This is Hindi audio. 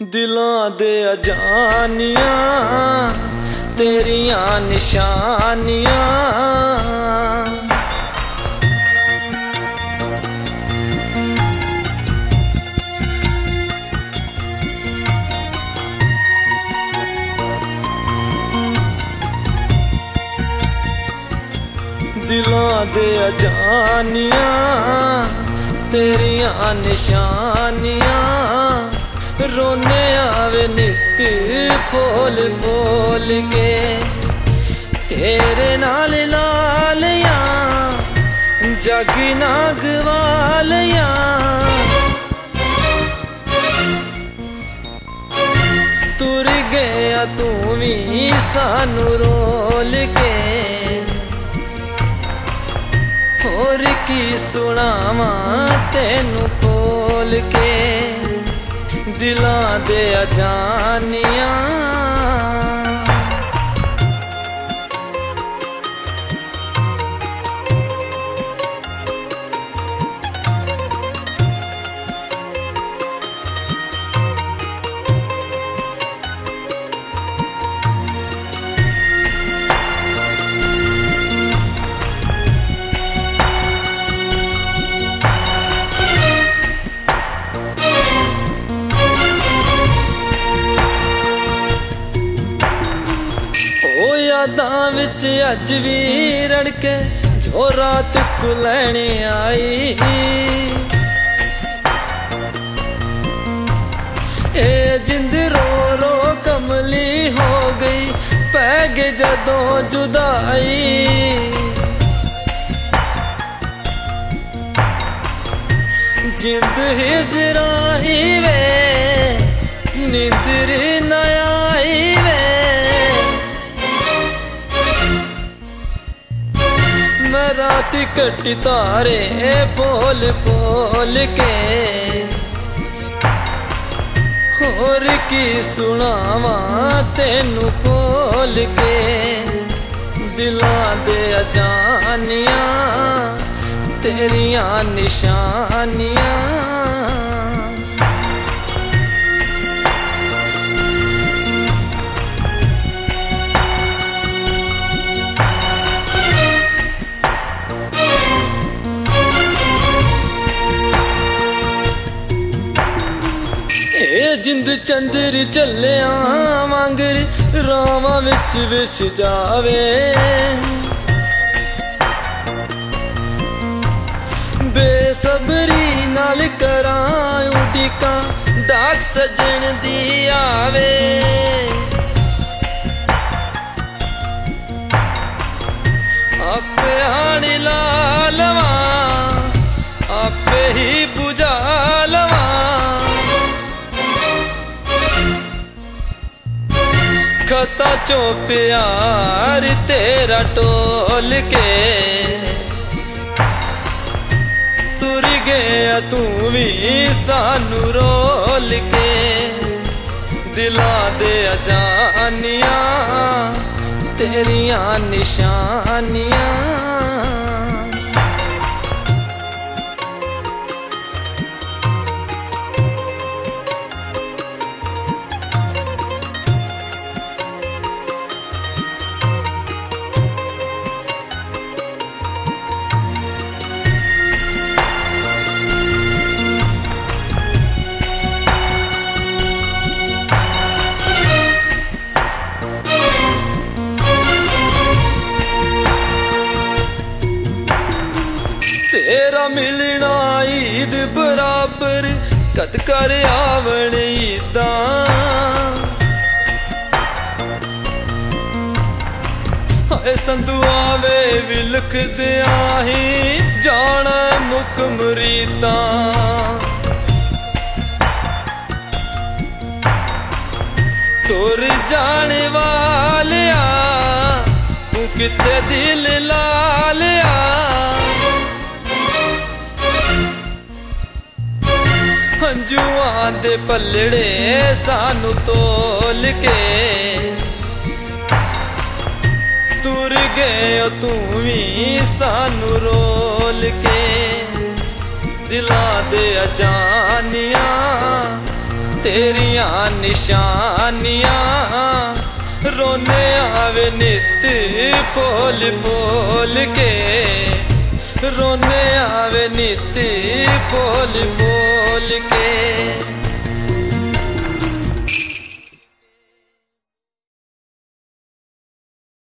दिलों दे अजानियां तेरियां निशानियां दिलों दे अजानियां तेरियां निशानियां रोने आवे नित बोल बोल के तेरे नाल लालियां जगी ना गवालियां तुर गया तू भी सानू रोल के होर की सुनावा तेनू खोल के दिलां दे अजानियां यादां विच अज भी रड़के जो रात को लैने आई ए जिंद रो रो कमली हो गई पै गए जदों जुदाई जिंद हिजराई वे नींदर न आई वे रात कटी तारे बोल बोल के होर की सुनावा तेनू बोल के दिलां दे अजानियां तेरियां निशानियां जिंद चंदर चलिया वांगर रावां विच विछ जावे बेसबरी नाल करां उड़ीकां डाक सजन दी आवे आपे आनी ला लवां आपे ही बुझा लवां खता चो प्यार तेरा टोल के तुर गया तू भी सानू रोल के दिलां दे अजानियां तेरियां निशानियां तेरा मिलना ईद बराबर कद कर आवण ईदां हाय संधुआ वे विलख दिया ही जाना मुक मुरीदां तुर जाने वालिया तू किते दिल ला लिया हंजुआं दे पलड़े सानू तोल के तुर गए तू भी सानू रोल के दिलां दे अजानियां तेरिया निशानियां रोने आवे नित बोल बोल के, रोने आवे नित बोल बोल के।